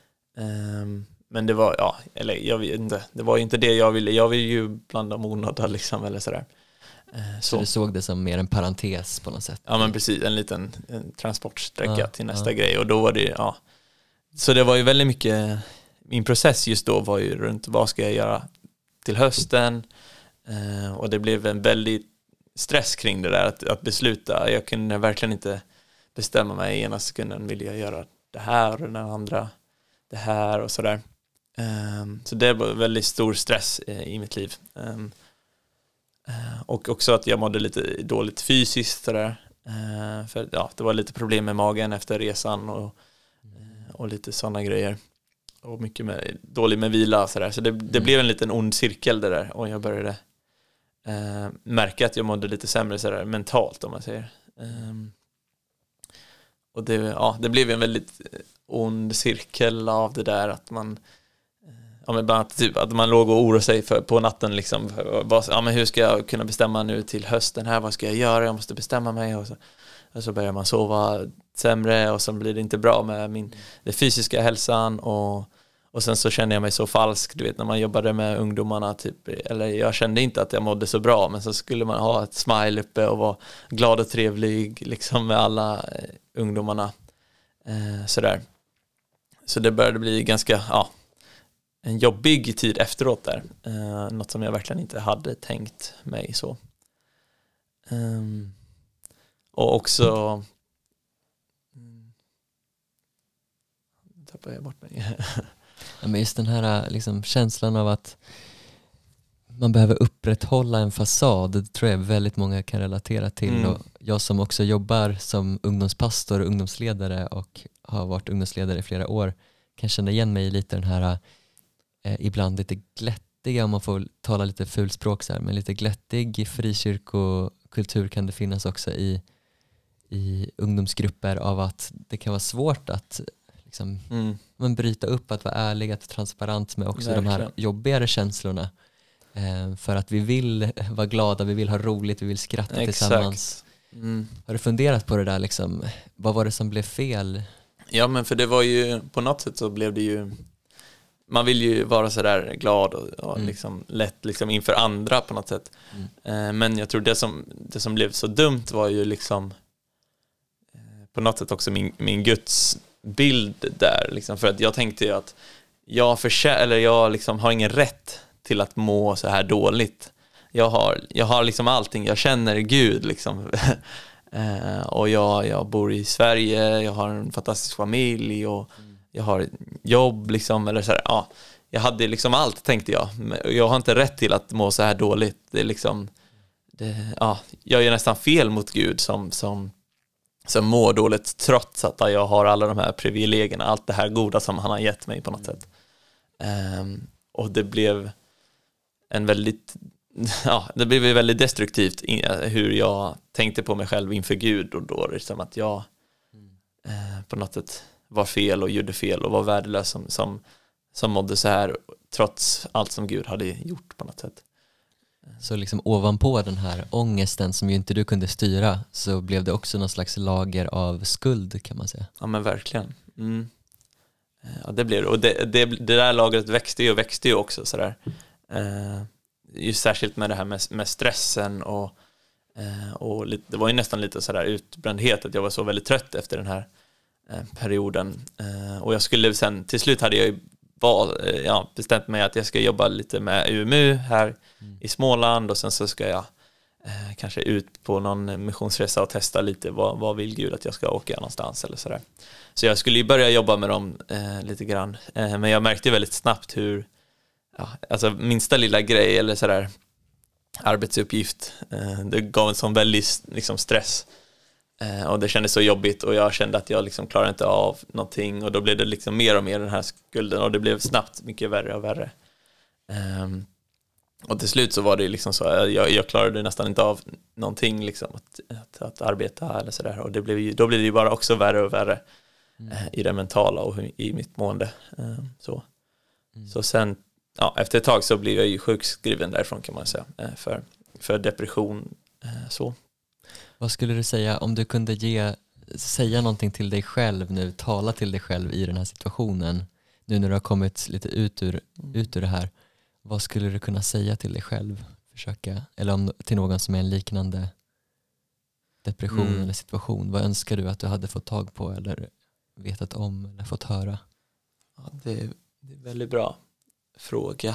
men det var, ja, eller jag vet inte, det var ju inte det jag ville. Jag ville ju bland de onådda liksom, eller sådär. Uh, så. så du såg det som mer en parentes på något sätt? Ja, men precis, en liten en transportsträcka uh, till nästa uh. grej. Och då var det, ja. Så det var ju väldigt mycket... Min process just då var ju runt vad ska jag göra till hösten, eh, och det blev en väldigt stress kring det där att, att besluta. Jag kunde verkligen inte bestämma mig. Ena sekunden ville jag göra det här och den andra det här och sådär. Um, så det var väldigt stor stress uh, i mitt liv. Um, uh, och också att jag mådde lite dåligt fysiskt sådär. Uh, för ja, det var lite problem med magen efter resan och, uh, och lite sådana grejer. Och mycket med, dålig med vila sådär. Så det, det mm. blev en liten ond cirkel det där. Och jag började uh, märka att jag mådde lite sämre sådär, mentalt om man säger. Um, och det, ja, det blev en väldigt ond cirkel av det där att man ja, men bland annat typ att man låg och oroade sig för, på natten liksom, vad, ja, men hur ska jag kunna bestämma nu till hösten här, vad ska jag göra, jag måste bestämma mig och så, och så börjar man sova sämre och så blir det inte bra med min den fysiska hälsan och, och sen så känner jag mig så falsk, du vet när man jobbade med ungdomarna typ, eller jag kände inte att jag mådde så bra, men så skulle man ha ett smile uppe och vara glad och trevlig liksom med alla eh, ungdomarna eh, sådär. Så det började bli ganska, ja, en jobbig tid efteråt där. Uh, något som jag verkligen inte hade tänkt mig så. Um, och också mm, tappar jag bort mig. Ja, men just den här liksom, känslan av att man behöver upprätthålla en fasad, det tror jag väldigt många kan relatera till. Mm. Och jag som också jobbar som ungdomspastor och ungdomsledare och har varit ungdomsledare i flera år kan känna igen mig i lite den här eh, ibland lite glättiga, om man får tala lite fulspråk så här, men lite glättig frikyrkokultur kan det finnas också i, i ungdomsgrupper, av att det kan vara svårt att liksom, mm. men bryta upp, att vara ärlig, att vara transparent med också Verkligen. de här jobbigare känslorna. Eh, för att vi vill vara glada, vi vill ha roligt, vi vill skratta Exakt. tillsammans. Mm. Har du funderat på det där liksom, vad var det som blev fel? Ja, men för det var ju, på något sätt så blev det ju, man vill ju vara så där glad och, och mm. liksom lätt liksom inför andra på något sätt. Mm. Eh, men jag tror det som, det som blev så dumt var ju liksom eh, på något sätt också min, min Guds bild där liksom, för att jag tänkte ju att jag försä- eller jag liksom har ingen rätt till att må så här dåligt. Jag har, jag har liksom allting, jag känner Gud liksom. eh, och jag, jag bor i Sverige, jag har en fantastisk familj och mm. jag har jobb liksom, eller så här, ja, jag hade liksom allt, tänkte jag. Jag har inte rätt till att må så här dåligt. Det är liksom det, ja, jag gör nästan fel mot Gud som, som, som mår dåligt trots att jag har alla de här privilegierna, allt det här goda som han har gett mig på något mm. sätt. Um, och det blev en väldigt ja, det blev väldigt destruktivt hur jag tänkte på mig själv inför Gud, och då liksom att jag eh, på något sätt var fel och gjorde fel och var värdelös som, som, som mådde så här trots allt som Gud hade gjort på något sätt. Så liksom ovanpå den här ångesten som ju inte du kunde styra, så blev det också någon slags lager av skuld, kan man säga. Ja, men verkligen. Mm. Ja, det blev det. Och det, det, det där lagret växte ju och växte ju också sådär. Eh, just särskilt med det här med, med stressen och, eh, och lite, det var ju nästan lite sådär utbrändhet, att jag var så väldigt trött efter den här eh, perioden. Eh, och jag skulle sen, till slut hade jag ju val, eh, ja, bestämt mig att jag ska jobba lite med U M U här mm. i Småland, och sen så ska jag eh, kanske ut på någon missionsresa och testa lite vad, vad vill Gud att jag ska åka någonstans eller sådär. Så jag skulle ju börja jobba med dem eh, lite grann, eh, men jag märkte väldigt snabbt hur ja, alltså minsta lilla grej eller sådär arbetsuppgift, eh, det gav en sån väldigt liksom, stress, eh, och det kändes så jobbigt, och jag kände att jag liksom klarade inte av någonting, och då blev det liksom mer och mer den här skulden, och det blev snabbt mycket värre och värre. Eh, och till slut så var det liksom så, jag, jag klarade nästan inte av någonting liksom, att, att, att arbeta eller sådär, och det blev ju, då blev det ju bara också värre och värre mm. eh, i det mentala och i mitt mående. Eh, så. Mm. Så sen ja, efter ett tag så blev jag ju sjukskriven därifrån, kan man säga, för, för depression. Så. Vad skulle du säga om du kunde ge, säga någonting till dig själv nu, tala till dig själv i den här situationen, nu när du har kommit lite ut ur, ut ur det här, vad skulle du kunna säga till dig själv? Försöka, eller om, till någon som är en liknande depression mm. eller situation, vad önskar du att du hade fått tag på eller vetat om eller fått höra? Ja, det, det är väldigt bra fråga.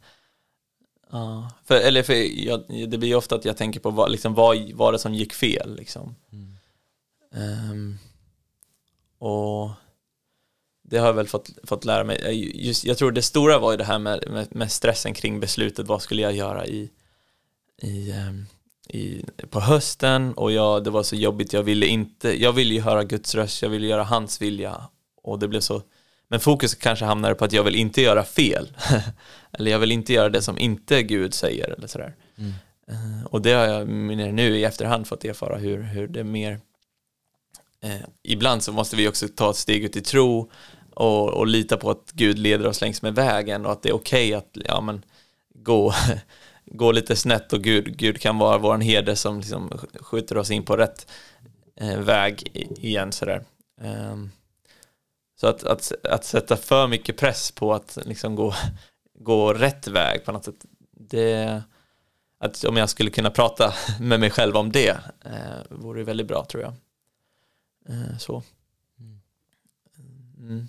Ja, för, eller för jag, det blir ju ofta att jag tänker på vad, liksom, vad var det som gick fel liksom. Mm. Um, och det har jag väl fått, fått lära mig. Just, jag tror det stora var ju det här med, med, med stressen kring beslutet. Vad skulle jag göra i, i, i, på hösten? Och jag, det var så jobbigt. Jag ville inte, jag ville ju höra Guds röst. Jag ville göra hans vilja. Och det blev så. Men fokus kanske hamnar på att jag vill inte göra fel. Eller jag vill inte göra det som inte Gud säger. Eller sådär. Mm. Uh, och det har jag nu i efterhand fått erfara hur, hur det är mer. Eh, ibland så måste vi också ta ett steg ut i tro och, och lita på att Gud leder oss längs med vägen och att det är okej att ja, men, gå, gå lite snett och Gud, Gud kan vara vår herde som liksom skjuter oss in på rätt eh, väg igen. Sådär. Eh, så att, att, att sätta för mycket press på att liksom gå, gå rätt väg på något sätt, det, att om jag skulle kunna prata med mig själv om det eh, vore väldigt bra, tror jag. Så. Mm.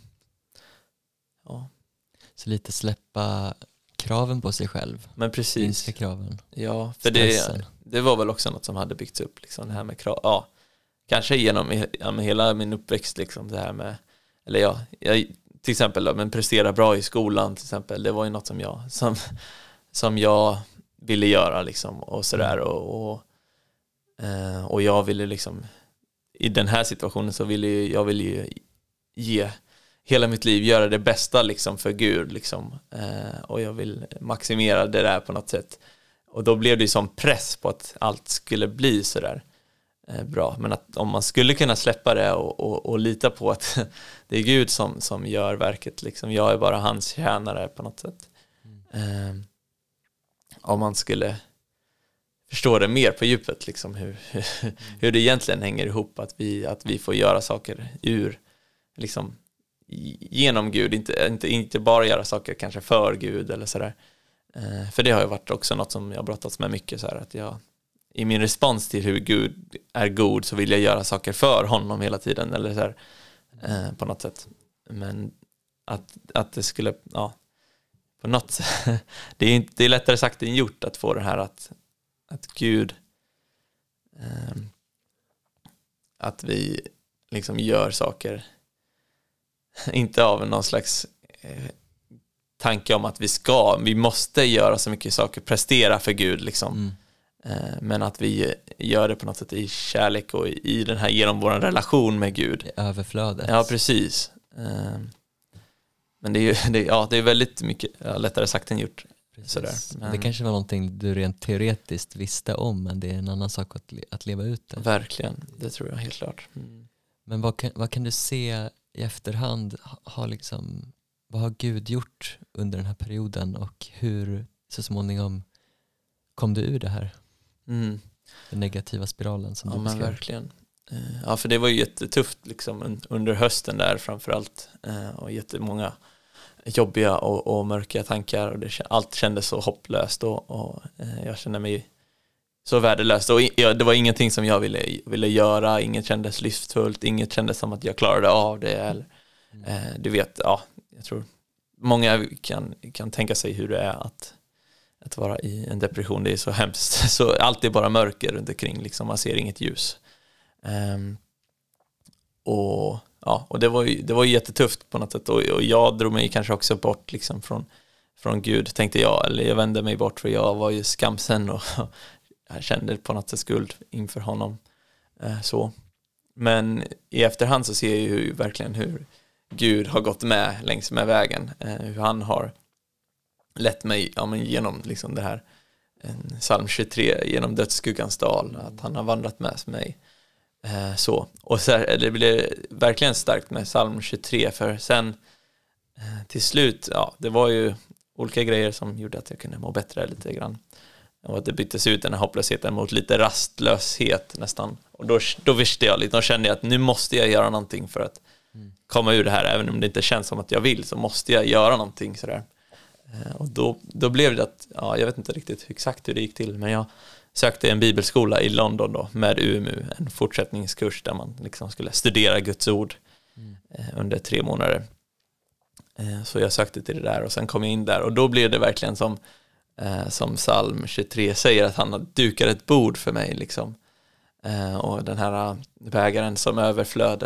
Ja. Så lite släppa kraven på sig själv. Men precis. Minska kraven. Ja, för det, det var väl också något som hade byggts upp liksom, det här med krav. Ja, kanske genom ja, med hela min uppväxt liksom, det här med, eller ja, jag, till exempel men prestera bra i skolan till exempel. Det var ju något som jag som, som jag ville göra liksom och sådär och, och, och jag ville liksom i den här situationen så vill jag, jag vill ju ge hela mitt liv, göra det bästa liksom för Gud liksom. Eh, och jag vill maximera det där på något sätt. Och då blev det ju som press på att allt skulle bli sådär eh, bra. Men att om man skulle kunna släppa det och, och, och lita på att det är Gud som, som gör verket liksom. Jag är bara hans tjänare på något sätt. Eh, om man skulle förstå det mer på djupet liksom, hur, hur, hur det egentligen hänger ihop att vi, att vi får göra saker ur liksom, genom Gud, inte, inte, inte bara göra saker kanske för Gud eller sådär. Eh, för det har ju varit också något som jag brottats med mycket så här, att jag i min respons till hur Gud är god så vill jag göra saker för honom hela tiden eller så här, eh, på något sätt. Men att, att det skulle, ja, på något sätt, det är, det är lättare sagt än gjort att få det här att att Gud eh, att vi liksom gör saker inte av någon slags eh, tanke om att vi ska, vi måste göra så mycket saker, prestera för Gud liksom. Mm. Eh, men att vi gör det på något sätt i kärlek och i, i den här, genom vår relation med Gud. I överflödet. Ja, precis. Eh, men det är ju det, ja, det är väldigt mycket ja, lättare sagt än gjort. Men det kanske var någonting du rent teoretiskt visste om, men det är en annan sak att, le- att leva ut det. Verkligen, det tror jag helt klart. Mm. Men vad kan, vad kan du se i efterhand, ha liksom, vad har Gud gjort under den här perioden och hur så småningom kom du ur det här? Mm. Den negativa spiralen som ja, du beskrev. Men verkligen. Ja, för det var ju jättetufft liksom, under hösten där framförallt och jättemånga jobbiga och, och mörka tankar och det, allt kändes så hopplöst och, och eh, jag kände mig så värdelös och ja, det var ingenting som jag ville, ville göra, inget kändes lystfullt, inget kändes som att jag klarade av det eller, eh, du vet, ja, jag tror många kan, kan tänka sig hur det är att, att vara i en depression, det är så hemskt, så allt är bara mörker runt omkring, liksom, man ser inget ljus um, och ja, och det var ju, det var ju jättetufft på något sätt och, och jag drog mig kanske också bort liksom från, från Gud, tänkte jag, eller jag vände mig bort för jag var ju skamsen och jag kände på något sätt skuld inför honom eh, så. Men i efterhand så ser jag ju verkligen hur Gud har gått med längs med vägen, eh, hur han har lett mig ja, men genom liksom det här en psalm tjugotre, genom dödsskuggans dal, att han har vandrat med mig. Eh, så. Och så här, det blev verkligen starkt med psalm tjugotre, för sen eh, till slut, ja, det var ju olika grejer som gjorde att jag kunde må bättre lite grann. Och att det byttes ut den här hopplösheten mot lite rastlöshet nästan. Och då, då visste jag lite, då kände jag att nu måste jag göra någonting för att mm. komma ur det här. Även om det inte känns som att jag vill så måste jag göra någonting sådär. Eh, och då, då blev det att, ja, jag vet inte riktigt exakt hur det gick till, men jag sökte en bibelskola i London då med U M U, en fortsättningskurs där man liksom skulle studera Guds ord mm. eh, under tre månader. Eh, så jag sökte till det där och sen kom jag in där och då blev det verkligen som eh, som psalm tjugotre säger, att han dukar ett bord för mig liksom. Eh, och den här bägaren som överflöder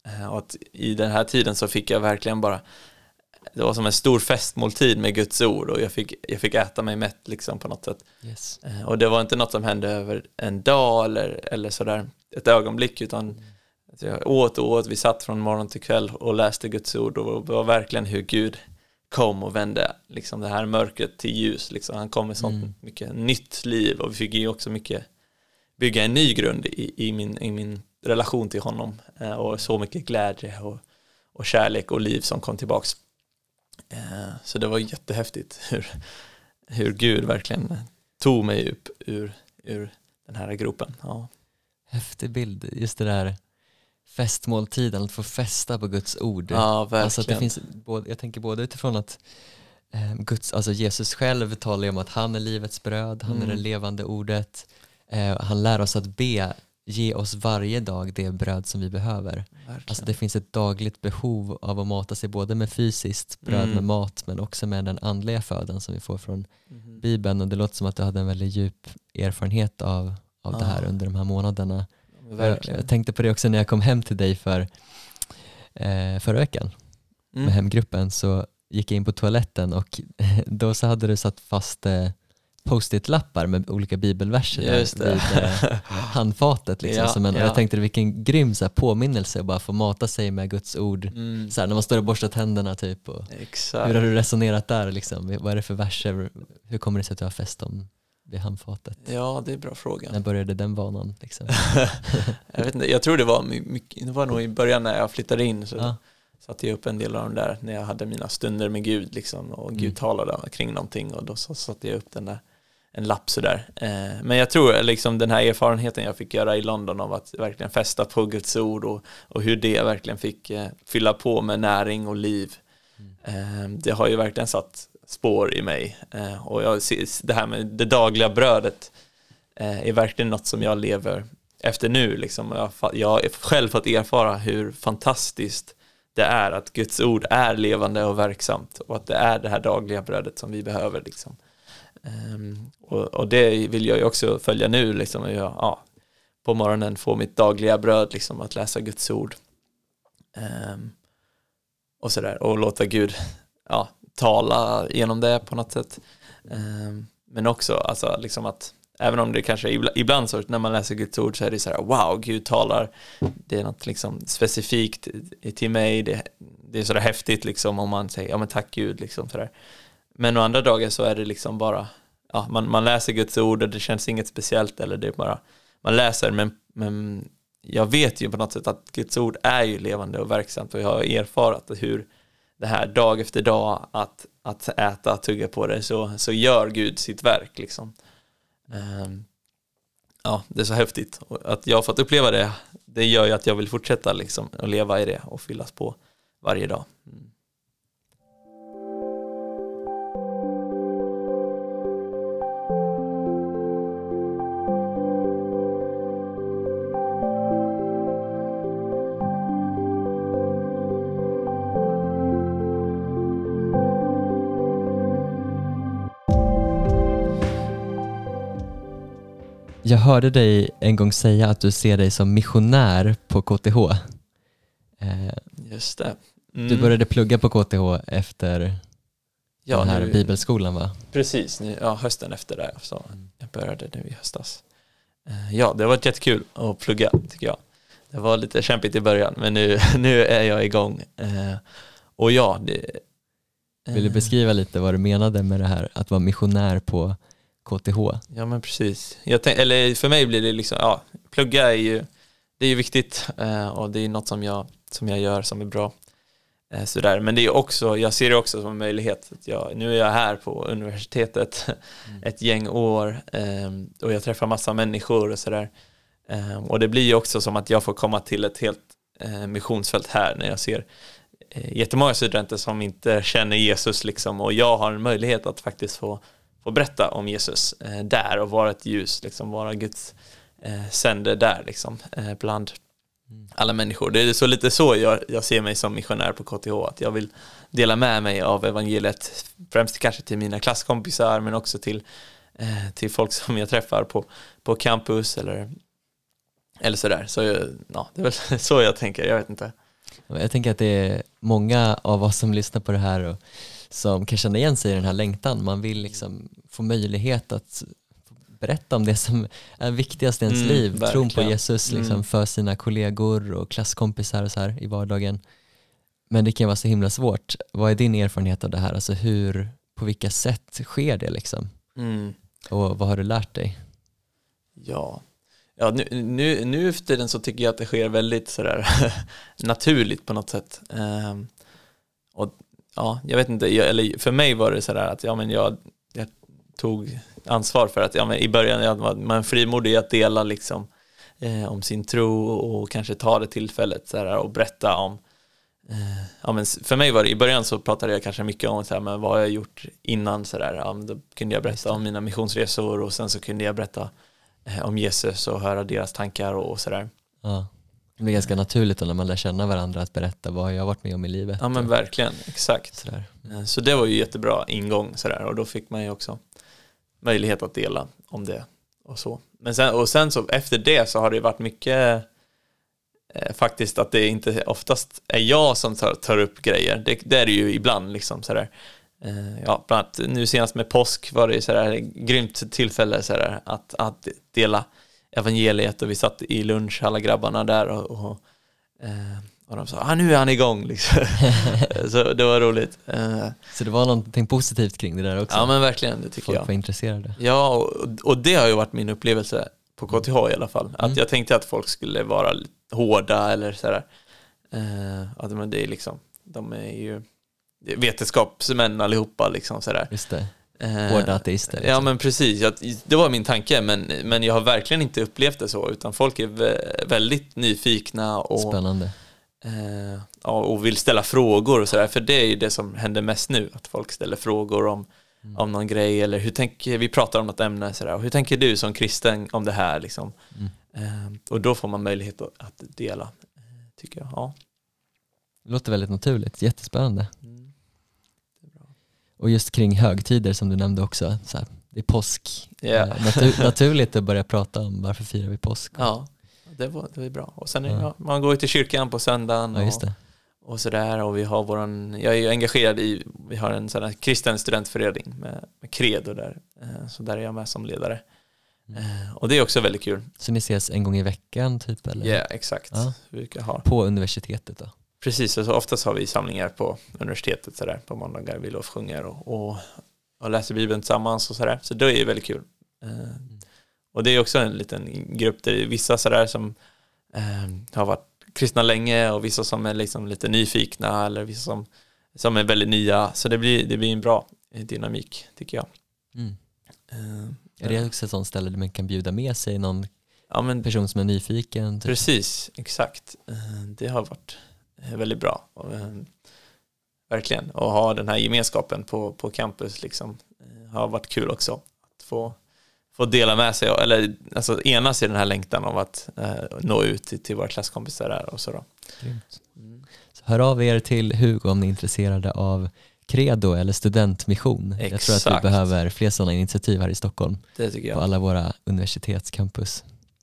Och att i den här tiden så fick jag verkligen bara, det var som en stor festmåltid med Guds ord, och jag fick, jag fick äta mig mätt liksom på något sätt. Yes. Och det var inte något som hände över en dag eller, eller sådär ett ögonblick, utan mm. jag åt och åt, vi satt från morgon till kväll och läste Guds ord, och det var verkligen hur Gud kom och vände liksom det här mörkret till ljus. Liksom. Han kom med sånt mm. mycket nytt liv, och vi fick ju också mycket bygga en ny grund i, i, min, i min relation till honom, och så mycket glädje och, och kärlek och liv som kom tillbaks. Så det var jättehäftigt hur, hur Gud verkligen tog mig upp ur, ur den här gropen. Ja. Häftig bild, just det där festmåltiden, att få festa på Guds ord. Ja, verkligen. Alltså det finns, jag tänker både utifrån att eh, Guds, alltså Jesus själv talar ju om att han är livets bröd, han mm. är det levande ordet. Eh, han lär oss att be, ge oss varje dag det bröd som vi behöver. Verkligen. Alltså det finns ett dagligt behov av att mata sig både med fysiskt bröd mm. med mat, men också med den andliga födan som vi får från mm. Bibeln. Och det låter som att du hade en väldigt djup erfarenhet av, av ja. det här under de här månaderna. Jag, jag tänkte på det också när jag kom hem till dig för eh, förra veckan mm. med hemgruppen, så gick jag in på toaletten, och då så hade du satt fast eh, post-it-lappar med olika bibelverser Just det. vid eh, handfatet liksom. Ja, som en, ja. och jag tänkte vilken grym så här, påminnelse att bara få mata sig med Guds ord mm. så här, när man står och borstar tänderna typ. Och Exakt. hur har du resonerat där liksom? Vad är det för verser? Hur kommer det sig att du har fest om vid handfatet? Ja, det är en bra fråga. När började den vanan liksom? Jag vet inte, jag tror det var mycket, det var nog i början när jag flyttade in, så ja. satte jag upp en del av dem där när jag hade mina stunder med Gud liksom, och Gud mm. talade kring någonting, och då så satte jag upp den där, en lapp så där. Eh, men jag tror liksom den här erfarenheten jag fick göra i London av att verkligen festa på Guds ord, och, och hur det verkligen fick eh, fylla på med näring och liv. Mm. Eh, det har ju verkligen satt spår i mig, eh, och jag ser det här med det dagliga brödet eh, är verkligen något som jag lever efter nu liksom. jag, jag har själv fått erfara hur fantastiskt det är att Guds ord är levande och verksamt, och att det är det här dagliga brödet som vi behöver liksom. Um, och, och det vill jag ju också följa nu liksom, jag, ja, på morgonen få mitt dagliga bröd liksom, att läsa Guds ord um, och sådär, och låta Gud ja, tala genom det på något sätt. Um, men också alltså, liksom att även om det kanske ibland, ibland så när man läser Guds ord så är det så här, wow, Gud talar, det är något liksom specifikt till mig, det, det är så där häftigt liksom, om man säger ja men tack Gud liksom sådär. Men å andra dagar så är det liksom bara, ja, man, man läser Guds ord och det känns inget speciellt, eller det är bara, man läser, men, men jag vet ju på något sätt att Guds ord är ju levande och verksamt, och jag har erfarat hur det här dag efter dag att, att äta, tugga på det, så, så gör Gud sitt verk liksom. Um, ja, det är så häftigt, och att jag har fått uppleva det, det gör ju att jag vill fortsätta liksom att leva i det och fyllas på varje dag. Mm. Jag hörde dig en gång säga att du ser dig som missionär på K T H. Eh, Just det. Mm. Du började plugga på K T H efter ja, den här nu, bibelskolan, va? Precis, nu, ja, hösten efter det. Så jag började nu i höstas. Eh, ja, det var jättekul att plugga, tycker jag. Det var lite kämpigt i början, men nu, nu är jag igång. Eh, och ja, det... Eh, Vill du beskriva lite vad du menade med det här, att vara missionär på K T H? Ja, men precis. Jag tänk, eller för mig blir det liksom, ja, plugga är ju, det är ju viktigt, eh, och det är något som jag, som jag gör som är bra. Eh, sådär. Men det är också, jag ser det också som en möjlighet. Att jag, nu är jag här på universitetet mm. ett gäng år, eh, och jag träffar massa människor och sådär. Eh, och det blir ju också som att jag får komma till ett helt eh, missionsfält här, när jag ser eh, jättemånga studenter som inte känner Jesus liksom, och jag har en möjlighet att faktiskt få och berätta om Jesus eh, där, och vara ett ljus, liksom, vara Guds eh, sänder där liksom, eh, bland mm. alla människor. Det är så lite så jag, jag ser mig som missionär på K T H, att jag vill dela med mig av evangeliet, främst kanske till mina klasskompisar, men också till, eh, till folk som jag träffar på, på campus eller, eller sådär. Så jag, ja, det är väl så jag tänker, jag vet inte. Jag tänker att det är många av oss som lyssnar på det här och som kan känna igen sig i den här längtan. Man vill liksom få möjlighet att berätta om det som är viktigast i ens Mm, liv. verkligen. Tron på Jesus liksom, Mm. för sina kollegor och klasskompisar och så här i vardagen. Men det kan vara så himla svårt. Vad är din erfarenhet av det här? Alltså hur, på vilka sätt sker det liksom? Mm. Och vad har du lärt dig? Ja, ja nu, nu, nu efter den så tycker jag att det sker väldigt sådär naturligt på något sätt. Ehm, och ja, jag vet inte, jag, eller för mig var det sådär att ja, men jag, jag tog ansvar för att ja, men i början jag var man frimodig att dela liksom, eh, om sin tro och kanske ta det tillfället sådär, och berätta om eh, ja, men för mig var det i början så pratade jag kanske mycket om sådär, men vad jag gjort innan sådär, ja, då kunde jag berätta om mina missionsresor och sen så kunde jag berätta eh, om Jesus och höra deras tankar och sådär. Ja. Det blir ganska naturligt då när man lär känna varandra att berätta vad jag har varit med om i livet. Ja, men och verkligen, exakt. sådär. Eh, Så det var ju jättebra ingång sådär, och då fick man ju också möjlighet att dela om det och så. Men sen, och sen så efter det så har det varit mycket eh, faktiskt att det inte oftast är jag som tar, tar upp grejer. Det, det är det ju ibland liksom sådär. Eh, ja, bland annat nu senast med påsk var det sådär grymt tillfälle sådär, att, att dela evangeliet, och vi satt i lunch alla grabbarna där och, och eh, och de sa, ah, nu är han igång liksom. Så det var roligt. Eh, Så det var någonting positivt kring det där också? ja, men verkligen, det tycker Folk jag. var intresserade. Ja, och, och det har ju varit min upplevelse på K T H i alla fall. Att Mm. jag tänkte att folk skulle vara lite hårda eller sådär. Eh, att men det är liksom, de är ju det är vetenskapsmän allihopa liksom sådär. Just det. Eh, Hårda ateister. Liksom. Ja, men precis. Jag, det var min tanke, men, men jag har verkligen inte upplevt det så, utan folk är vä- väldigt nyfikna och Spännande. Eh, ja, och vill ställa frågor och sådär, för det är ju det som händer mest nu, att folk ställer frågor om, mm. om någon grej, eller hur tänker vi pratar om något ämne sådär, och hur tänker du som kristen om det här liksom. Mm. eh, och då får man möjlighet att, att dela, eh, tycker jag. Ja. Det låter väldigt naturligt, jättespännande. Mm. Det är bra. Och just kring högtider som du nämnde också, så här, det är påsk. Yeah. Eh, natu- naturligt att börja prata om varför firar vi påsk. Ja, det var, det var bra. Och sen är, Ja. ja, man går ju till kyrkan på söndagen Ja, just och, det. och sådär, och vi har våran, jag är ju engagerad i, vi har en sån här kristen studentförening med, med Credo där, eh, så där är jag med som ledare. Mm. Eh, och det är också väldigt kul. Så ni ses en gång i veckan typ? Ja, Eller? yeah, exakt. Ja. Vi brukar ha. På universitetet då? Precis, så oftast har vi samlingar på universitetet så där, på måndagar, vi lovsjunger och, och, och läser Bibeln tillsammans och sådär. Så det är väldigt kul. Eh, Mm. och det är också en liten grupp där det är vissa sådär som eh, har varit kristna länge och vissa som är liksom lite nyfikna, eller vissa som, som är väldigt nya. Så det blir, det blir en bra dynamik, tycker jag. Mm. Eh, Är det också ett sånt ställe där man kan bjuda med sig någon ja, men person som är nyfiken? Typ? precis, exakt. Eh, det har varit eh, väldigt bra. Och, eh, verkligen. Och ha den här gemenskapen på, på campus liksom, eh, har varit kul också. Att få, få dela med sig, eller alltså enas i den här längtan av att eh, nå ut till, till våra klasskompisar där och så då. Grymt. Mm. Så hör av er till Hugo om ni är intresserade av Credo eller studentmission. Jag tror att vi Exakt. behöver fler sådana initiativ här i Stockholm Det tycker på jag. alla våra universitetscampus.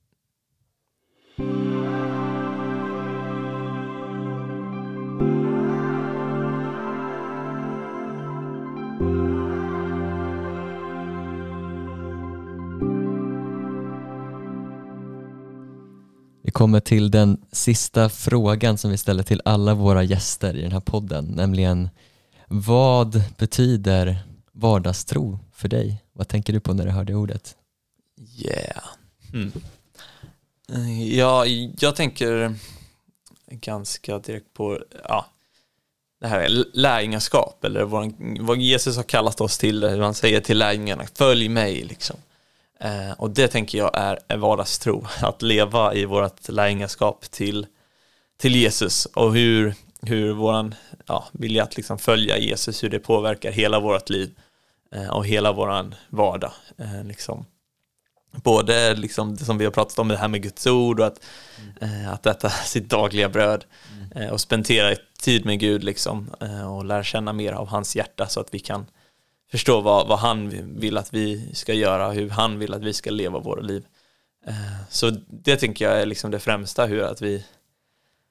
Vi kommer till den sista frågan som vi ställer till alla våra gäster i den här podden, nämligen vad betyder vardagstro för dig? Vad tänker du på när du hör det ordet? Yeah. Mm. Eh, Ja, jag tänker ganska direkt på ja, det här är lärjungaskap, eller vad, vad Jesus har kallat oss till, hur han säger till lärjungarna, följ mig liksom. Eh, och det tänker jag är, är vardagstro, att leva i vårt lärjungaskap till, till Jesus, och hur, hur våran ja, vilja att liksom följa Jesus, hur det påverkar hela vårt liv eh, och hela våran vardag eh, liksom. Både liksom det som vi har pratat om, det här med Guds ord, och att, mm. eh, att äta sitt dagliga bröd mm. eh, och spendera tid med Gud liksom, eh, och lära känna mer av hans hjärta, så att vi kan förstå vad, vad han vill att vi ska göra, hur han vill att vi ska leva våra liv. Eh, så det tänker jag är liksom det främsta, hur att vi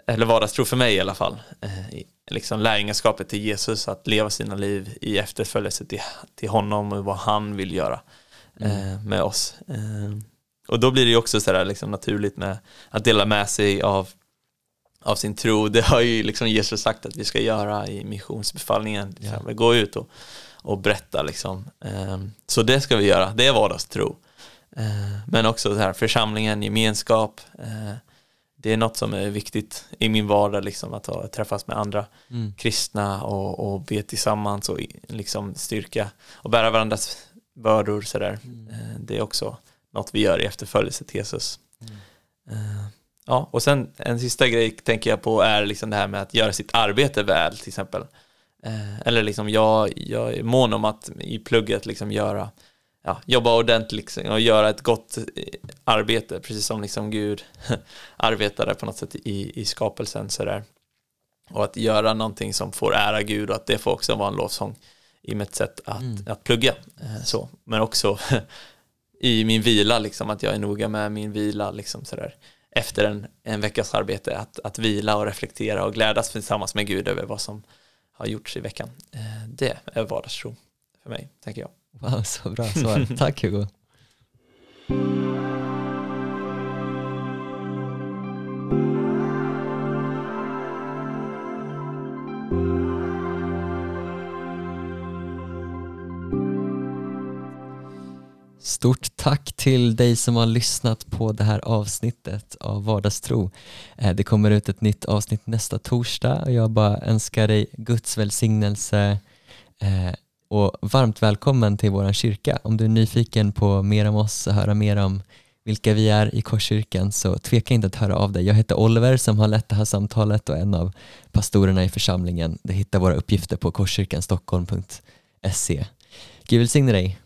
eller vardagstro för mig i alla fall, eh, liksom lärjungaskapet till Jesus, att leva sina liv i efterföljelse till, till honom och vad han vill göra eh, mm. med oss. Eh, och då blir det ju också så där, liksom, naturligt med att dela med sig av, av sin tro. Det har ju liksom Jesus sagt att vi ska göra i missionsbefallningen. Yeah. Gå ut och, och berätta. Liksom. Eh, så det ska vi göra. Det är vardagstro. Eh, men också så här, församlingen, gemenskap. Eh, det är något som är viktigt i min vardag, liksom, att ha, träffas med andra mm. kristna och, och be tillsammans och liksom styrka och bära varandras bördor. Så där. Mm. Eh, det är också något vi gör i efterföljelse till Jesus. Mm. Eh, ja, och sen en sista grej tänker jag på är liksom det här med att göra sitt arbete väl, till exempel. Eh, eller liksom jag, jag är mån om att i plugget liksom göra Ja, jobba ordentligt liksom, och göra ett gott arbete, precis som liksom Gud arbetade på något sätt i, i skapelsen så där. Och att göra någonting som får ära Gud, och att det får också vara en lovsång i mitt sätt att, mm. att plugga. Så. Men också i min vila, liksom, att jag är noga med min vila liksom, så där. Efter en, en veckas arbete, att, att vila och reflektera och glädjas tillsammans med Gud över vad som har gjorts i veckan. Det är vardagstro för mig, tänker jag. Wow, så bra svar. Tack Hugo. Stort tack till dig som har lyssnat på det här avsnittet av Vardagstro. Det kommer ut ett nytt avsnitt nästa torsdag och jag bara önskar dig Guds välsignelse och varmt välkommen till vår kyrka. Om du är nyfiken på mer om oss och höra mer om vilka vi är i Korskyrkan, så tveka inte att höra av dig. Jag heter Oliver som har lett det här samtalet och en av pastorerna i församlingen. Du hittar våra uppgifter på korskyrkan stockholm punkt se. Gud välsigne dig.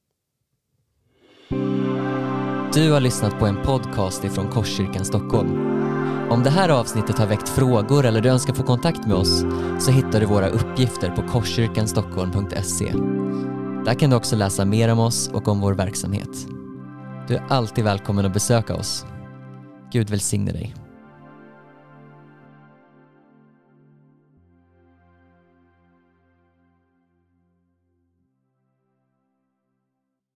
Du har lyssnat på en podcast ifrån Korskyrkan Stockholm. Om det här avsnittet har väckt frågor eller du önskar få kontakt med oss, så hittar du våra uppgifter på korskyrkan stockholm punkt se. Där kan du också läsa mer om oss och om vår verksamhet. Du är alltid välkommen att besöka oss. Gud välsigne dig.